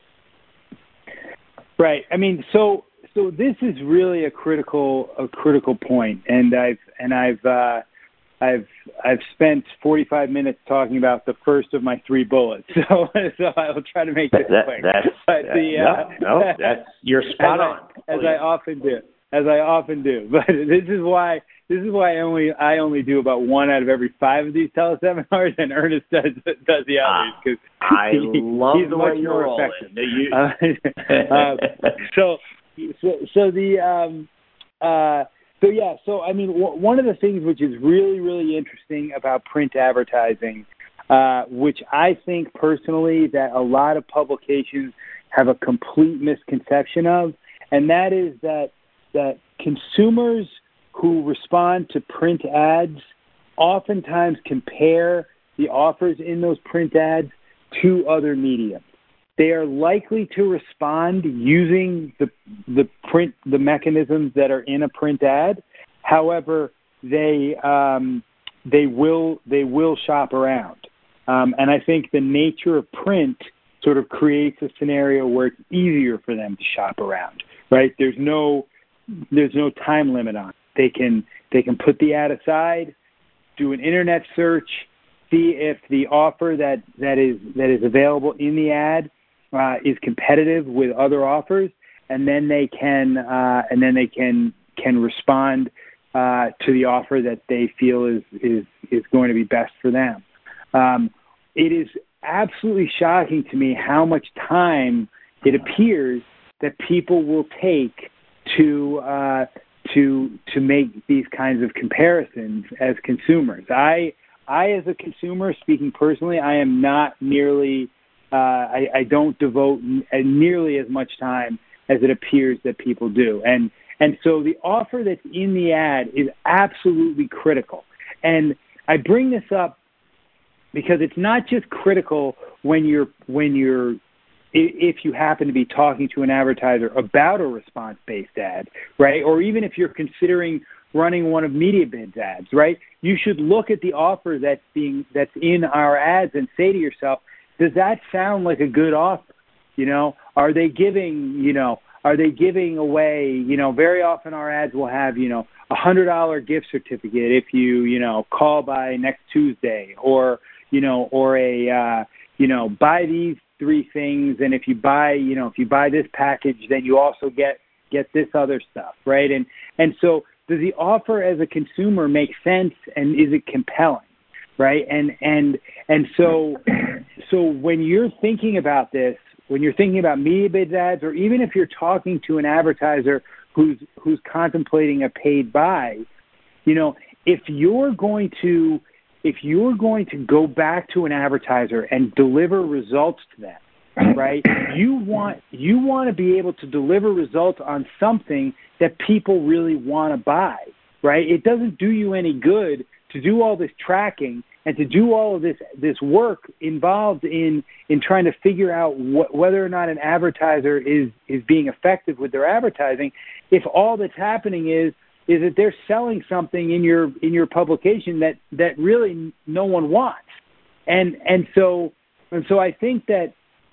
Right. I mean, so so this is really a critical a critical point, and I've and I've uh, I've I've spent forty-five minutes talking about the first of my three bullets, so so I will try to make this that, quick. That's, but that, the, no, uh, no, that's you're spot as on. I, as oh, yeah. I often do, as I often do. But this is why this is why I only I only do about one out of every five of these teleseminars, and Ernest does does the others because uh, I he, love he's the much way you're more rolling. effective. You, uh, uh, so so so the um, uh, So, yeah, so, I mean, w- one of the things which is really, really interesting about print advertising, uh, which I think personally that a lot of publications have a complete misconception of, and that is that that consumers who respond to print ads oftentimes compare the offers in those print ads to other mediums. They are likely to respond using the the print the mechanisms that are in a print ad. However, they um, they will they will shop around, um, and I think the nature of print sort of creates a scenario where it's easier for them to shop around. Right? There's no there's no time limit on it. They can they can put the ad aside, do an internet search, see if the offer that, that is that is available in the ad Uh, is competitive with other offers, and then they can uh, and then they can can respond uh, to the offer that they feel is is is going to be best for them. Um, it is absolutely shocking to me how much time it appears that people will take to uh, to to make these kinds of comparisons as consumers. I I as a consumer, speaking personally, I am not nearly Uh, I, I don't devote n- nearly as much time as it appears that people do. And and so the offer that's in the ad is absolutely critical. And I bring this up because it's not just critical when you're when you're if you happen to be talking to an advertiser about a response-based ad, right? Or even if you're considering running one of MediaBid's ads, right? You should look at the offer that's being that's in our ads and say to yourself, does that sound like a good offer? You know, are they giving, you know, are they giving away, you know, very often our ads will have, you know, a one hundred dollars gift certificate if you, you know, call by next Tuesday, or, you know, or a, uh, you know, buy these three things, and if you buy, you know, if you buy this package, then you also get, get this other stuff, right? And, and so does the offer as a consumer make sense, and is it compelling? Right. And, and, and so, so when you're thinking about this, when you're thinking about media bids ads, or even if you're talking to an advertiser who's who's contemplating a paid buy, you know, if you're going to if you're going to go back to an advertiser and deliver results to them, right? You want you want to be able to deliver results on something that people really want to buy, right? It doesn't do you any good to do all this tracking and to do all of this this work involved in in trying to figure out wh- whether or not an advertiser is is being effective with their advertising, if all that's happening is is that they're selling something in your in your publication that that really no one wants. And and so and so I think that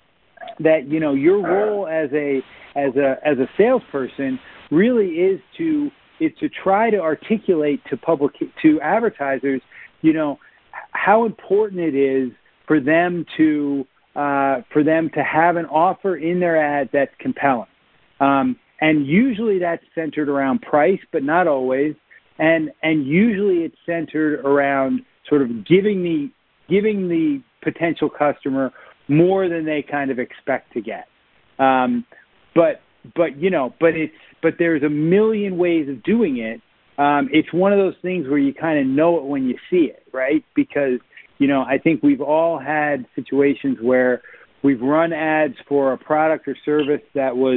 that you know your role as a as a as a salesperson really is to is to try to articulate to public to advertisers, you know, how important it is for them to uh, for them to have an offer in their ad that's compelling. Um, And usually that's centered around price, but not always. And and usually it's centered around sort of giving the giving the potential customer more than they kind of expect to get. Um, but but you know, but it's but there's a million ways of doing it. Um, it's one of those things where you kind of know it when you see it, right? Because you know, I think we've all had situations where we've run ads for a product or service that was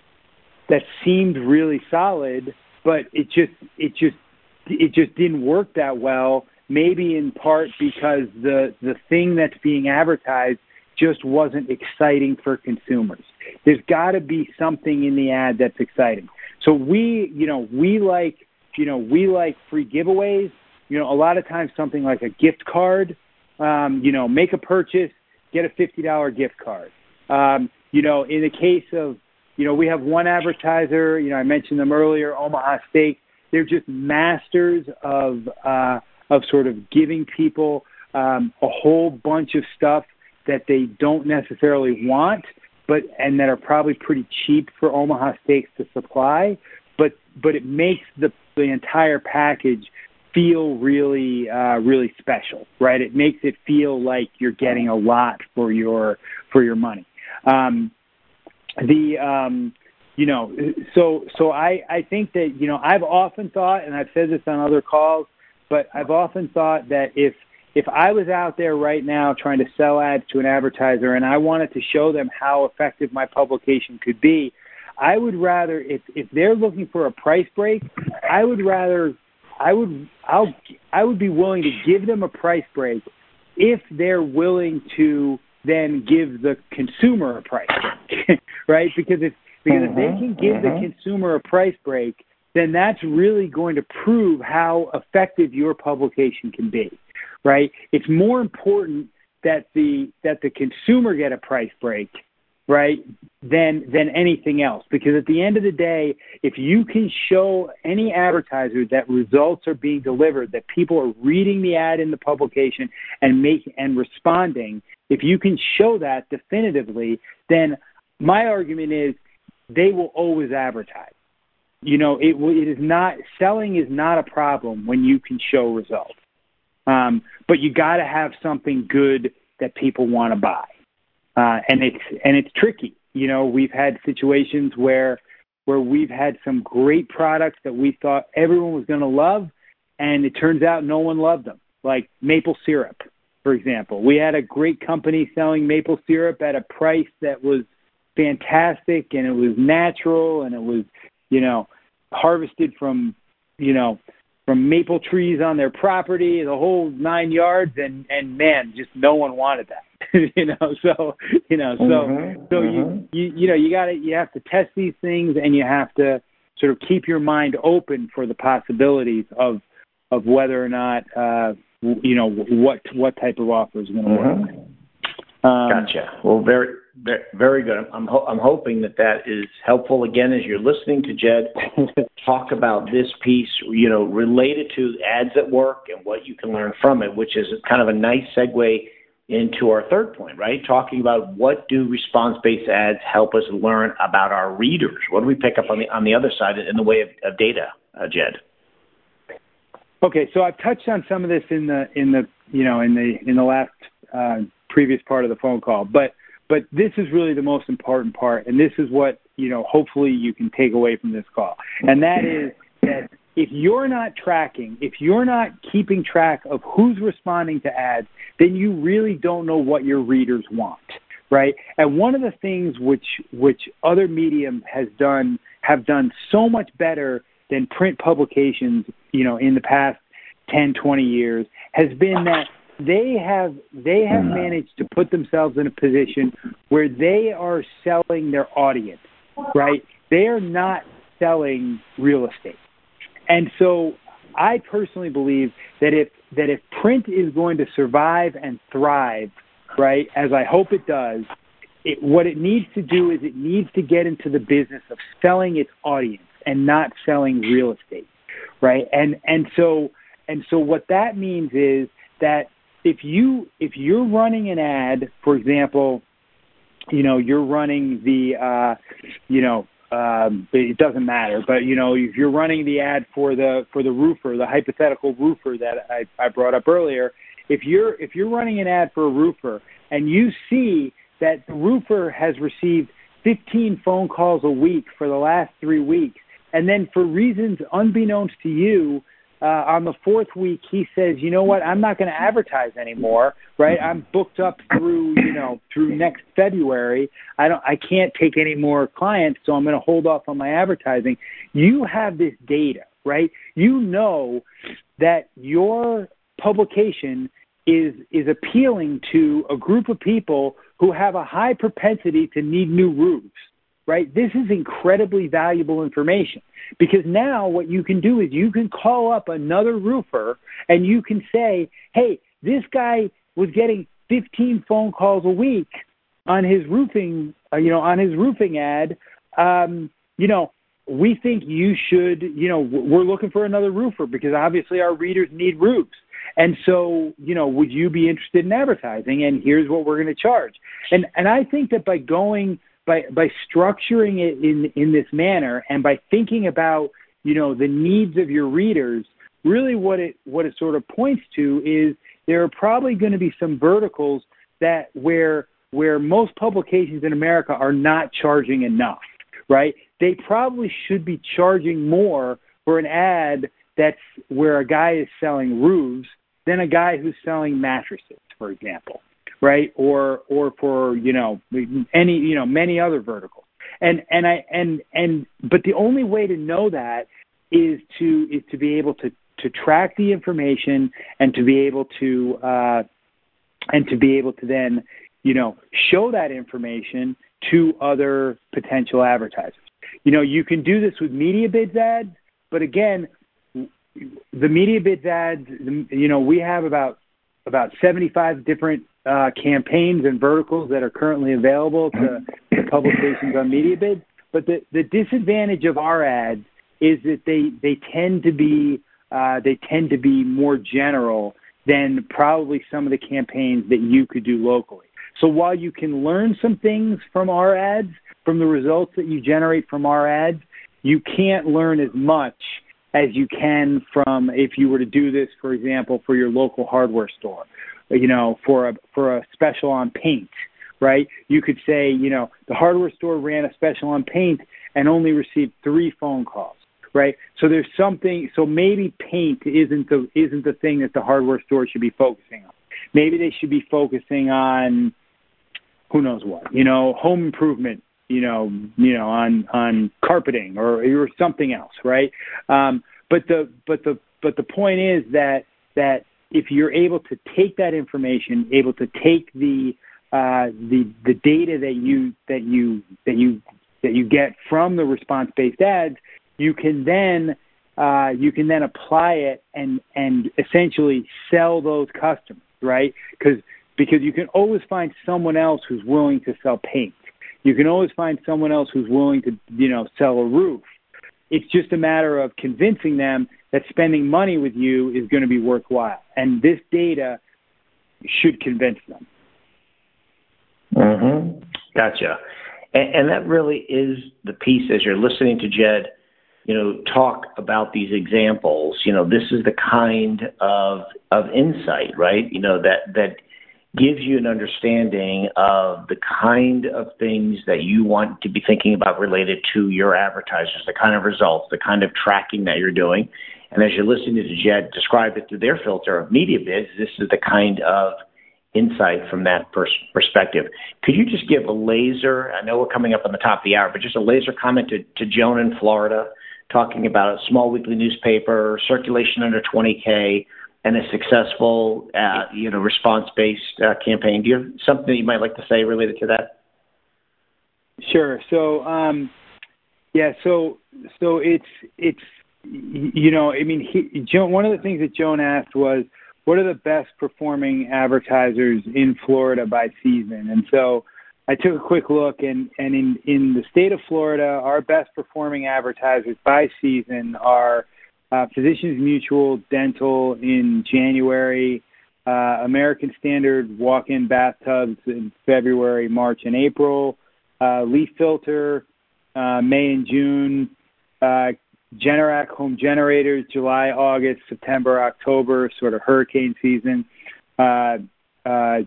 that seemed really solid, but it just it just it just didn't work that well, maybe in part because the the thing that's being advertised just wasn't exciting for consumers. There's got to be something in the ad that's exciting. So we, you know, we like, you know, we like free giveaways. You know, a lot of times something like a gift card, um, you know, make a purchase, get a fifty dollars gift card. Um, you know, in the case of You know, we have one advertiser, you know, I mentioned them earlier, Omaha Steak. They're just masters of uh, of sort of giving people um, a whole bunch of stuff that they don't necessarily want, but and that are probably pretty cheap for Omaha Steaks to supply. But but it makes the the entire package feel really uh, really special, right? It makes it feel like you're getting a lot for your for your money. Um, The, um, you know, so so I, I think that, you know, I've often thought, and I've said this on other calls, but I've often thought that if if I was out there right now trying to sell ads to an advertiser and I wanted to show them how effective my publication could be, I would rather, if, if they're looking for a price break, I would rather, I would, I'll, I would be willing to give them a price break if they're willing to then give the consumer a price break, right? Because if because mm-hmm, if they can give mm-hmm. the consumer a price break, then that's really going to prove how effective your publication can be, right? It's more important that the that the consumer get a price break, right, than than anything else. Because at the end of the day, if you can show any advertiser that results are being delivered, that people are reading the ad in the publication and make and responding, if you can show that definitively, then my argument is they will always advertise. You know, it, it is not selling is not a problem when you can show results, um, but you got to have something good that people want to buy, uh, and it's and it's tricky. You know, we've had situations where where we've had some great products that we thought everyone was going to love, and it turns out no one loved them, like maple syrup. For example, we had a great company selling maple syrup at a price that was fantastic, and it was natural, and it was, you know, harvested from, you know, from maple trees on their property, the whole nine yards, and, and man, just no one wanted that, you know, so, you know, so, mm-hmm, so mm-hmm. you, you, you know, you gotta, you have to test these things, and you have to sort of keep your mind open for the possibilities of, of whether or not, uh, you know, what what type of offer is going to work. Mm-hmm. Um, gotcha. Well, very, very, very good. I'm ho- I'm hoping that that is helpful. Again, as you're listening to Jed talk about this piece, you know, related to ads at work and what you can learn from it, which is kind of a nice segue into our third point, right? Talking about what do response-based ads help us learn about our readers? What do we pick up on the on the other side in the way of, of data, uh, Jed? Okay, so I've touched on some of this in the in the you know in the in the last uh, previous part of the phone call, but but this is really the most important part, and this is what, you know, hopefully you can take away from this call. And that is that if you're not tracking, if you're not keeping track of who's responding to ads, then you really don't know what your readers want, right? And one of the things which which other medium has done, have done so much better than print publications, you know, in the past ten, twenty years, has been that they have they have managed to put themselves in a position where they are selling their audience, right? They are not selling real estate. And so I personally believe that if that if print is going to survive and thrive, right, as I hope it does, it, what it needs to do is it needs to get into the business of selling its audience and not selling real estate, right? And and so and so what that means is that if you if you're running an ad, for example, you know, you're running the uh, you know, um, it doesn't matter, but you know, if you're running the ad for the for the roofer, the hypothetical roofer that I, I brought up earlier, if you're if you're running an ad for a roofer and you see that the roofer has received fifteen phone calls a week for the last three weeks, and then for reasons unbeknownst to you, Uh, on the fourth week, he says, you know what, I'm not going to advertise anymore, right? I'm booked up through, you know, through next February. I don't, I can't take any more clients, so I'm going to hold off on my advertising. You have this data, right? You know that your publication is, is appealing to a group of people who have a high propensity to need new roofs, right? This is incredibly valuable information, because now what you can do is you can call up another roofer and you can say, hey, this guy was getting fifteen phone calls a week on his roofing, uh, you know, on his roofing ad. Um, you know, we think you should, you know, we're looking for another roofer because obviously our readers need roofs. And so, you know, would you be interested in advertising? And here's what we're going to charge. And, and I think that by going, By by structuring it in, in this manner and by thinking about, you know, the needs of your readers, really what it what it sort of points to is there are probably going to be some verticals that where where most publications in America are not charging enough, right? They probably should be charging more for an ad that's where a guy is selling roofs than a guy who's selling mattresses, for example. Right, or or for you know any you know many other verticals, and and I and and but the only way to know that is to is to be able to to track the information and to be able to uh, and to be able to then you know show that information to other potential advertisers. You know, you can do this with MediaBids ads, but again, the MediaBids ads, you know, we have about about seventy-five different uh, campaigns and verticals that are currently available to, to publications on MediaBids. But the, the disadvantage of our ads is that they, they tend to be uh, they tend to be more general than probably some of the campaigns that you could do locally. So while you can learn some things from our ads, from the results that you generate from our ads, you can't learn as much as you can from if you were to do this, for example, for your local hardware store, you know, for a for a special on paint, right? You could say, you know, the hardware store ran a special on paint and only received three phone calls, right? So there's something. So maybe paint isn't the isn't the thing that the hardware store should be focusing on. Maybe they should be focusing on who knows what, you know, home improvement. You know, you know, on on carpeting or or something else, right? Um, but the but the but the point is that that if you're able to take that information, able to take the uh, the the data that you that you that you that you get from the response-based ads, you can then uh, you can then apply it and and essentially sell those customers, right? Because because you can always find someone else who's willing to sell paint. You can always find someone else who's willing to, you know, sell a roof. It's just a matter of convincing them that spending money with you is going to be worthwhile. And this data should convince them. Mm-hmm. Gotcha. And, and that really is the piece as you're listening to Jed, you know, talk about these examples. You know, this is the kind of, of insight, right? You know, that, that gives you an understanding of the kind of things that you want to be thinking about related to your advertisers, the kind of results, the kind of tracking that you're doing. And as you're listening to Jed describe it through their filter of MediaBids, this is the kind of insight from that pers- perspective. Could you just give a laser, I know we're coming up on the top of the hour, but just a laser comment to, to Joan in Florida, talking about a small weekly newspaper, circulation under twenty K, and a successful, uh, you know, response-based uh, campaign. Do you have something that you might like to say related to that? Sure. So, um, yeah. So, so it's it's you know, I mean, he, Joan, one of the things that Joan asked was, what are the best performing advertisers in Florida by season? And so, I took a quick look, and and in in the state of Florida, our best performing advertisers by season are Uh, Physicians Mutual Dental in January, uh, American Standard walk-in bathtubs in February, March, and April, uh, Leaf Filter, uh, May and June, uh, Generac home generators, July, August, September, October, sort of hurricane season. Uh, uh,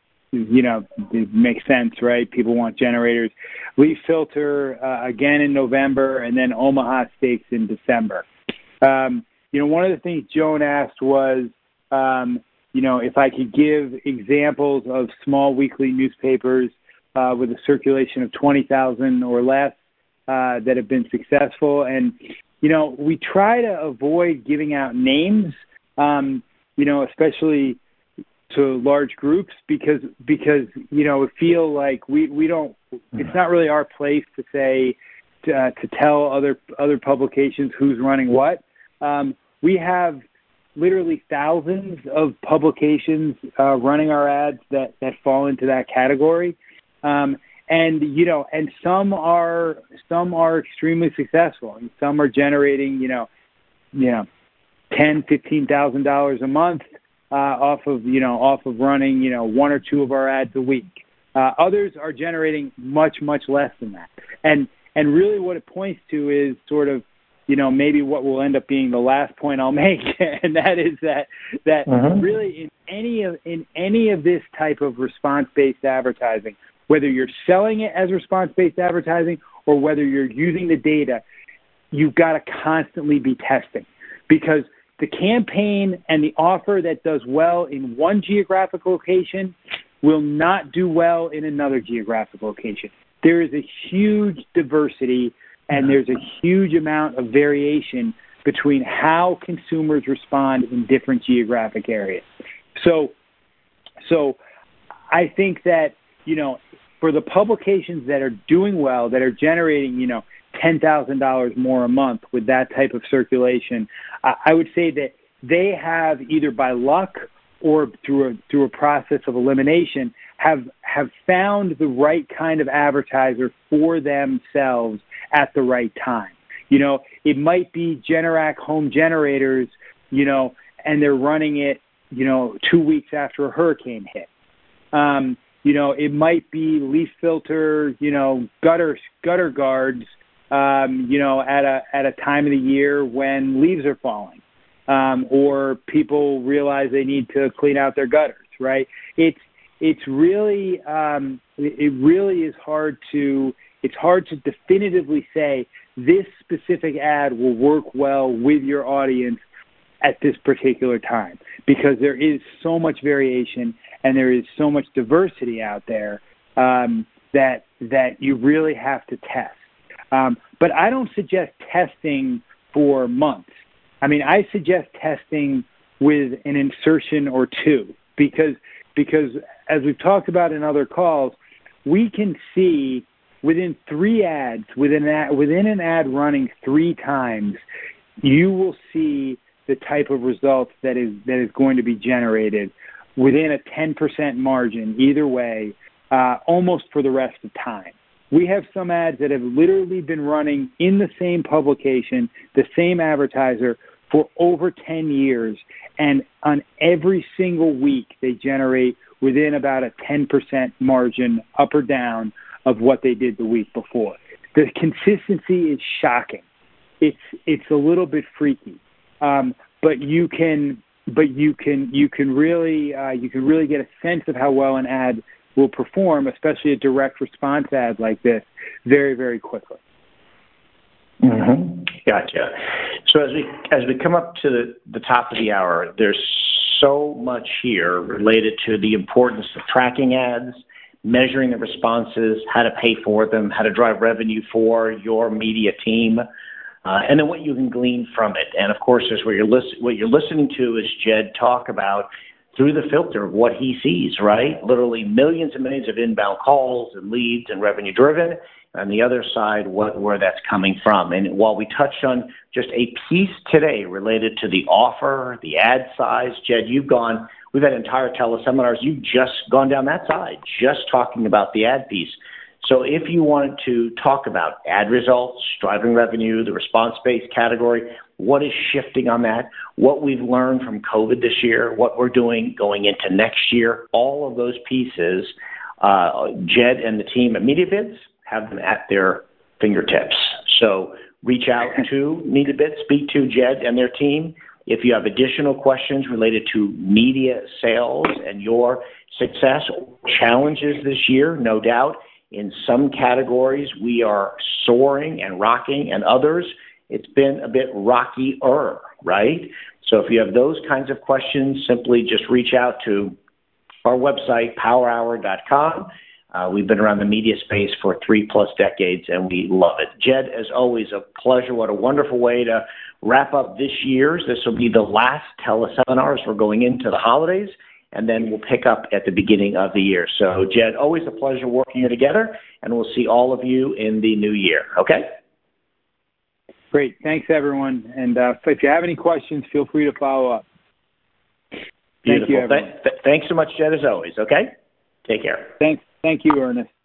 you know, it makes sense, right? People want generators. Leaf Filter uh, again in November, and then Omaha Steaks in December. Um, you know, one of the things Joan asked was, um, you know, if I could give examples of small weekly newspapers uh, with a circulation of twenty thousand or less uh, that have been successful. And, you know, we try to avoid giving out names, um, you know, especially to large groups because, because you know, we feel like we, we don't, it's not really our place to say, to, uh, to tell other other publications who's running what. Um, we have literally thousands of publications uh, running our ads that, that fall into that category. Um, and, you know, and some are, some are extremely successful, and some are generating, you know, you know, ten, fifteen thousand dollars a month uh, off of, you know, off of running, you know, one or two of our ads a week. Uh, others are generating much, much less than that. And, and really what it points to is sort of, you know, maybe what will end up being the last point I'll make, and that is that that mm-hmm. really in any of in any of this type of response-based advertising, whether you're selling it as response-based advertising or whether you're using the data, you've got to constantly be testing, because the campaign and the offer that does well in one geographic location will not do well in another geographic location. There is a huge diversity and there's a huge amount of variation between how consumers respond in different geographic areas. So, so I think that, you know, for the publications that are doing well, that are generating, you know, ten thousand dollars more a month with that type of circulation, I, I would say that they have either by luck or through a, through a process of elimination have have found the right kind of advertiser for themselves at the right time. You know, it might be Generac home generators, you know, and they're running it, you know, two weeks after a hurricane hit. Um, you know, it might be Leaf Filter, you know, gutter gutter guards, um, you know, at a at a time of the year when leaves are falling, um, or people realize they need to clean out their gutters. Right? It's it's really um, it really is hard to it's hard to definitively say this specific ad will work well with your audience at this particular time, because there is so much variation and there is so much diversity out there um, that that you really have to test. Um, but I don't suggest testing for months. I mean, I suggest testing with an insertion or two, because because as we've talked about in other calls, we can see within three ads, within an ad, within an ad running three times, you will see the type of results that is that is going to be generated within a ten percent margin either way, uh, almost for the rest of time. We have some ads that have literally been running in the same publication, the same advertiser, for over ten years, and on every single week they generate within about a ten percent margin up or down of what they did the week before. The consistency is shocking. It's it's a little bit freaky. Um, but you can but you can you can really uh, you can really get a sense of how well an ad will perform, especially a direct response ad like this, very, very quickly. Mm-hmm. Gotcha. So as we as we come up to the, the top of the hour, there's so much here related to the importance of tracking ads, measuring the responses, how to pay for them, how to drive revenue for your media team, uh, and then what you can glean from it. And of course, is what you're listen, what you're listening to is Jed talk about through the filter of what he sees, right? Literally millions and millions of inbound calls and leads and revenue driven. On the other side, what where that's coming from. And while we touched on just a piece today related to the offer, the ad size, Jed, you've gone, we've had entire teleseminars, you've just gone down that side, just talking about the ad piece. So if you wanted to talk about ad results, driving revenue, the response-based category, what is shifting on that, what we've learned from COVID this year, what we're doing going into next year, all of those pieces, uh, Jed and the team at MediaBids have them at their fingertips. So reach out to MediaBids, speak to Jed and their team. If you have additional questions related to media sales and your success or challenges this year, no doubt, in some categories we are soaring and rocking, and others it's been a bit rockier, right? So if you have those kinds of questions, simply just reach out to our website, power hour dot com. Uh, we've been around the media space for three plus decades, and we love it. Jed, as always, a pleasure. What a wonderful way to wrap up this year's. This will be the last teleseminars. We're going into the holidays, and then we'll pick up at the beginning of the year. So, Jed, always a pleasure working here together, and we'll see all of you in the new year. Okay? Great. Thanks, everyone. And uh, if you have any questions, feel free to follow up. Beautiful. Thank you, everyone. Th- th- thanks so much, Jed, as always. Okay? Take care. Thanks. Thank you, Ernest.